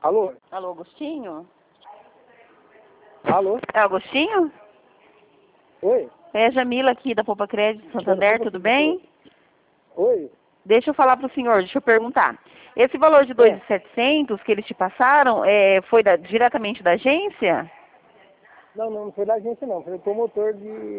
Alô? Alô, Agostinho? Alô? É Agostinho? Oi? É a Jamila aqui da Poupa Crédito Santander, tudo bem? Oi? Deixa eu falar para o senhor, deixa eu perguntar. Esse valor de 2.700 que eles te passaram, foi diretamente da agência? Não foi da agência não, foi do promotor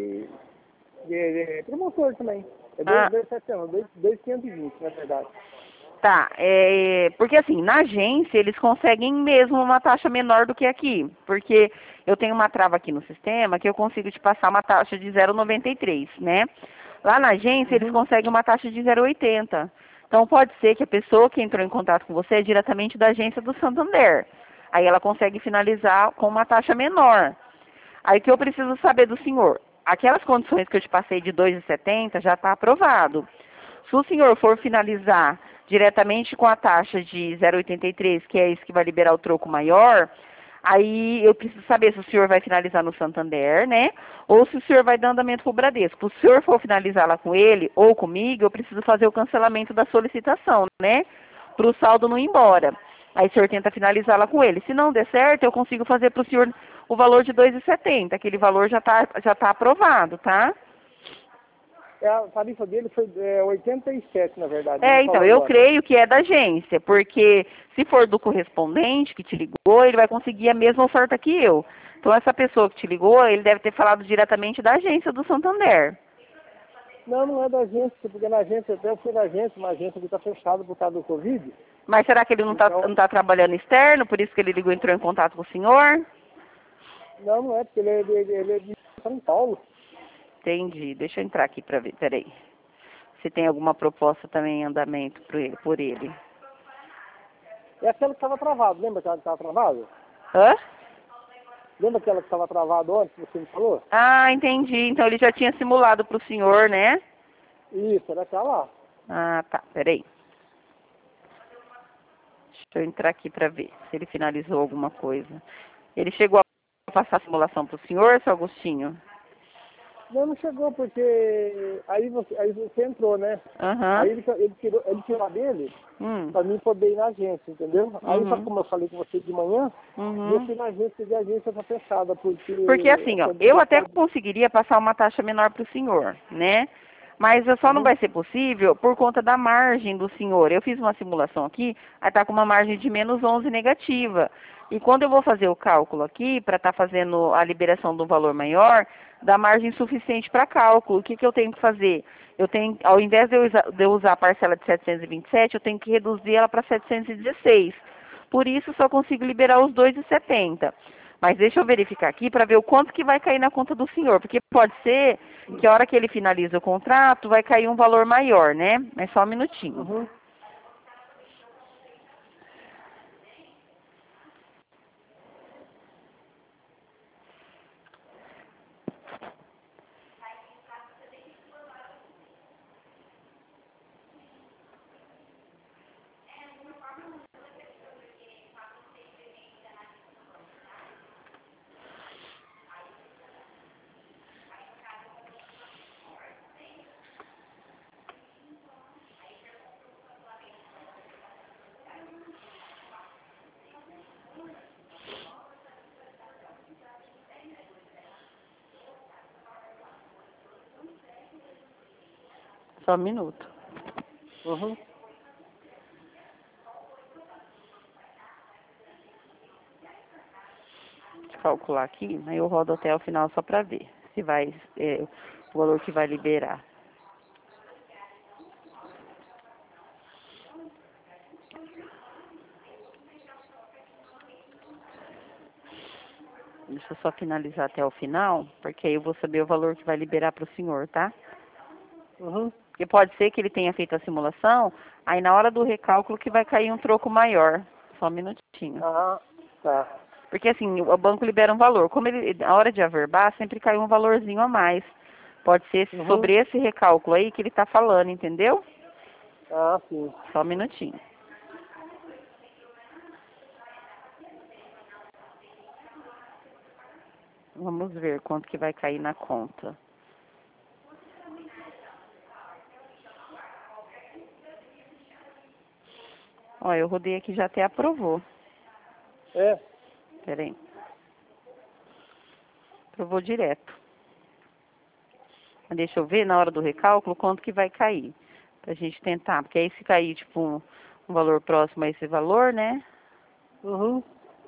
promotor também. É Ah, 2.520, na verdade. tá. Porque assim, na agência eles conseguem mesmo uma taxa menor do que aqui. Porque eu tenho uma trava aqui no sistema que eu consigo te passar uma taxa de 0,93, né? Lá na agência eles conseguem uma taxa de 0,80. Então pode ser que a pessoa que entrou em contato com você é diretamente da agência do Santander. Aí ela consegue finalizar com uma taxa menor. Aí o que eu preciso saber do senhor? Aquelas condições que eu te passei de 2,70 já está aprovado. Se o senhor for finalizar diretamente com a taxa de 0,83, que é isso que vai liberar o troco maior, aí eu preciso saber se o senhor vai finalizar no Santander, né? Ou se o senhor vai dar andamento para o Bradesco. Se o senhor for finalizar lá com ele ou comigo, eu preciso fazer o cancelamento da solicitação, né? Para o saldo não ir embora. Aí o senhor tenta finalizar lá com ele. Se não der certo, eu consigo fazer para o senhor o valor de 2,70. Aquele valor já tá aprovado, tá? A tarifa dele foi 87, na verdade, ele Então, falou eu agora. creio que é da agência, porque se for do correspondente que te ligou, ele vai conseguir a mesma oferta que eu. Então, essa pessoa que te ligou, ele deve ter falado diretamente da agência do Santander. Não é da agência, porque na agência, até eu fui na agência, uma agência que está fechada por causa do Covid. Mas será que ele Então, não tá trabalhando externo, por isso que ele ligou e entrou em contato com o senhor? não é, porque ele é de São Paulo. Entendi. Deixa eu entrar aqui para ver, peraí. Se tem alguma proposta também em andamento por ele. É aquela que estava travada, lembra aquela que estava travada? Hã? Lembra aquela que estava travada ontem, que você me falou? Ah, entendi. Então ele já tinha simulado para o senhor, né? Isso, era aquela lá. Ah, tá. Peraí. Deixa eu entrar aqui para ver se ele finalizou alguma coisa. Ele chegou a passar a simulação para o senhor, seu Agostinho? Não chegou, porque aí você entrou, né? Aham. Aí ele tirou a dele Hum. para mim poder ir na agência, entendeu? Aí, só Uhum. como eu falei com você de manhã, eu Uhum. fui na agência e a agência está fechada, porque Porque assim, ó, eu até conseguiria passar uma taxa menor para o senhor, né? Mas só não vai ser possível por conta da margem do senhor. Eu fiz uma simulação aqui, aí está com uma margem de -11 negativa. E quando eu vou fazer o cálculo aqui, para estar fazendo a liberação do valor maior, dá margem suficiente para cálculo. O que, que eu tenho que fazer? Eu tenho, ao invés de eu usar a parcela de 727, eu tenho que reduzir ela para 716. Por isso, só consigo liberar os 2,70. Mas deixa eu verificar aqui para ver o quanto que vai cair na conta do senhor, porque pode ser que a hora que ele finaliza o contrato vai cair um valor maior, né? Mas só um minutinho. Só um minuto. Deixa eu calcular aqui, aí eu rodo até o final só para ver se vai o valor que vai liberar. Deixa eu só finalizar até o final, porque aí eu vou saber o valor que vai liberar para o senhor, tá? Porque pode ser que ele tenha feito a simulação, aí na hora do recálculo que vai cair um troco maior. Só um minutinho. Ah, tá. Porque assim, o banco libera um valor. Como ele, na hora de averbar, sempre cai um valorzinho a mais. Pode ser sobre esse recálculo aí que ele está falando, entendeu? Ah, sim. Só um minutinho. Vamos ver quanto que vai cair na conta. Ó, eu rodei aqui já até aprovou. É. Peraí. Eu vou direto. Deixa eu ver na hora do recálculo quanto que vai cair. Pra gente tentar, porque aí se cair, tipo, um valor próximo a esse valor, né? Uhum.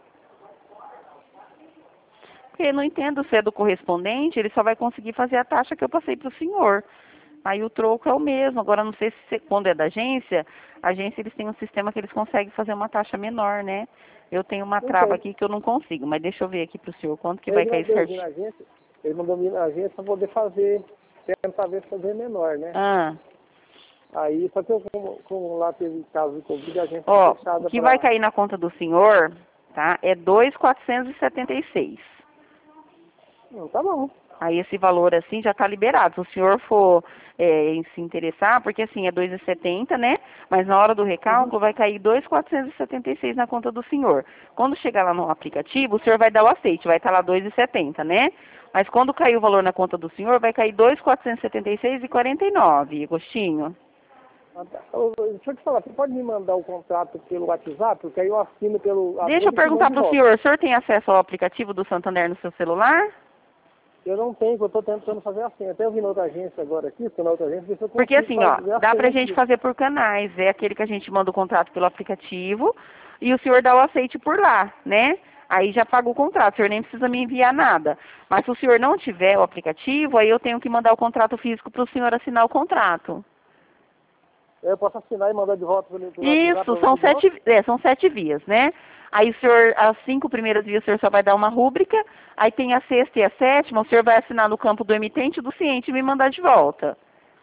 Porque eu não entendo se é do correspondente, ele só vai conseguir fazer a taxa que eu passei pro senhor. Aí o troco é o mesmo. Agora, não sei se quando é da agência, a agência eles têm um sistema que eles conseguem fazer uma taxa menor, né? Eu tenho uma Não trava sei. aqui que eu não consigo, mas deixa eu ver aqui pro senhor quanto que vai Ele cair mandou vir certinho. na agência, ele mandou vir na agência para poder fazer, tentar ver fazer menor, né? Ah, Aí, só que eu, como lá teve caso de Covid, a agência está ó, o fechada que vai para... cair na conta do senhor, tá? É 2.476. Não, tá bom. Aí esse valor assim já está liberado. Se o senhor for em se interessar, porque assim é 2,70, né? Mas na hora do Uhum. recálculo vai cair 2.476 na conta do senhor. Quando chegar lá no aplicativo, o senhor vai dar o aceite, vai estar lá 2,70, né? Mas quando cair o valor na conta do senhor, vai cair 2.476,49, Agostinho. Ah, tá. Deixa eu te falar, você pode me mandar o contrato pelo WhatsApp, porque aí eu assino pelo Deixa eu e te mando perguntar de para o volta. senhor tem acesso ao aplicativo do Santander no seu celular? Eu não tenho, eu estou tentando fazer a senha. Até eu vim na outra agência agora aqui, estou na outra agência, ver se eu Porque consigo assim, ó, fazer a dá pra senha gente aqui. fazer por canais. É aquele que a gente manda o contrato pelo aplicativo e o senhor dá o aceite por lá, né? Aí já paga o contrato, o senhor nem precisa me enviar nada. Mas se o senhor não tiver o aplicativo, aí eu tenho que mandar o contrato físico para o senhor assinar o contrato. Eu posso assinar e mandar de volta pelo WhatsApp Isso, para você de volta? são 7 vias, né? Aí o senhor, as 5 primeiras vias o senhor só vai dar uma rúbrica, aí tem a sexta e a sétima, o senhor vai assinar no campo do emitente e do ciente e me mandar de volta.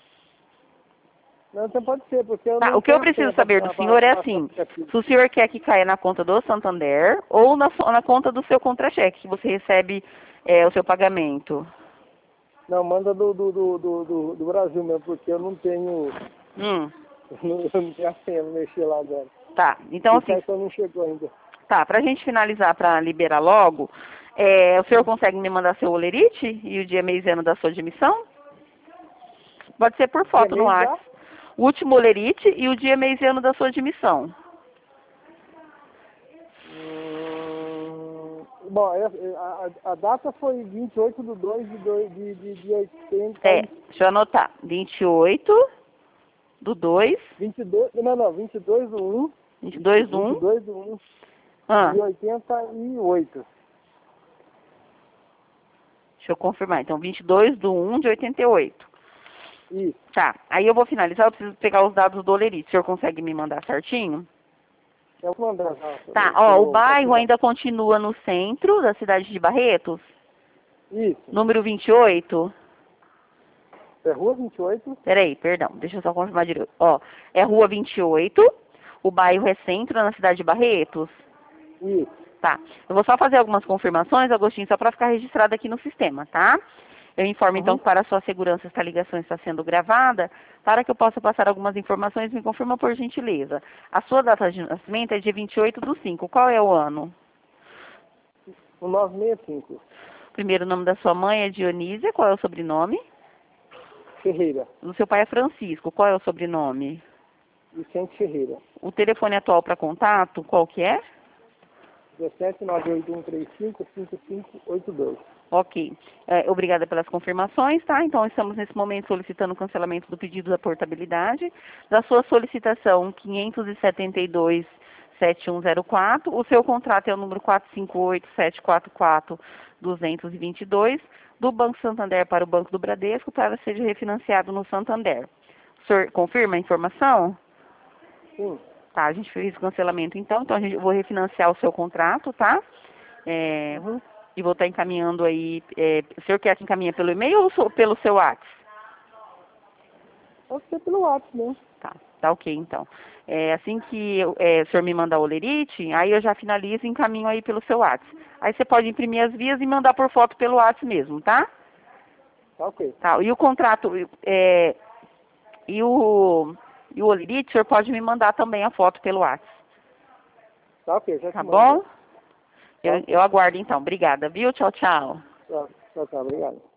Não, então pode ser, porque eu Tá, não o que eu tenho a preciso senha para saber do senhor é assim, aplicativo. se o senhor quer que caia na conta do Santander ou na conta do seu contra-cheque, que você recebe o seu pagamento. Não, manda do Brasil mesmo, porque eu não tenho, Hum, eu não tenho a senha, não mexi lá agora. tá, então E o assim, cartão não chegou ainda. tá, pra gente finalizar, pra liberar logo, o senhor consegue me mandar seu olerite e o dia, mês e ano da sua admissão? Pode ser por Dia, foto no mês já? WhatsApp. O último olerite e o dia, mês e ano da sua admissão. Bom, a data foi 28/2 de 80 Deixa eu anotar. 28/2, 22, não, 22/1, 22/1. 22/1 Ah, de 88. deixa eu confirmar. Então, 22/1 de 88. Isso. Tá. Aí eu vou finalizar. Eu preciso pegar os dados do olerite. O senhor consegue me mandar certinho? Eu vou mandar já Tá. Ó, o pelo bairro WhatsApp. ainda continua no centro da cidade de Barretos. Isso. Número 28. É Rua 28. Peraí, perdão. Deixa eu só confirmar direito. Ó, é Rua 28. O bairro é centro na cidade de Barretos. Isso. Tá. Eu vou só fazer algumas confirmações, Agostinho, só para ficar registrado aqui no sistema, tá? Eu informo, então, Uhum. que para a sua segurança esta ligação está sendo gravada. Para que eu possa passar algumas informações, me confirma por gentileza. A sua data de nascimento é dia 28/5. Qual é o ano? O 965. O primeiro nome da sua mãe é Dionísia. Qual é o sobrenome? Ferreira. Do seu pai é Francisco. Qual é o sobrenome? Vicente Ferreira. O telefone atual para contato, qual que é? 17 98135 5582. Ok. Obrigada pelas confirmações, tá? Então, estamos nesse momento solicitando o cancelamento do pedido da portabilidade. Da sua solicitação 572-7104. O seu contrato é o número 458-744-222, do Banco Santander para o Banco do Bradesco, para ser refinanciado no Santander. O senhor confirma a informação? Sim. Tá, a gente fez o cancelamento então. Então, eu vou refinanciar o seu contrato, tá? Uhum. E vou estar encaminhando aí. O senhor quer que encaminhe pelo e-mail ou pelo seu WhatsApp? Pode ser pelo WhatsApp, né? Tá ok, então. Assim que o senhor me mandar o olerite, aí eu já finalizo e encaminho aí pelo seu WhatsApp. Aí você pode imprimir as vias e mandar por foto pelo WhatsApp mesmo, tá? Tá ok. Tá, e o contrato, e o olerite, o senhor pode me mandar também a foto pelo WhatsApp. Tá ok, já te Tá mando. bom? Tá ok. Eu aguardo então. Obrigada, viu? Tchau, tchau. Tá, obrigado.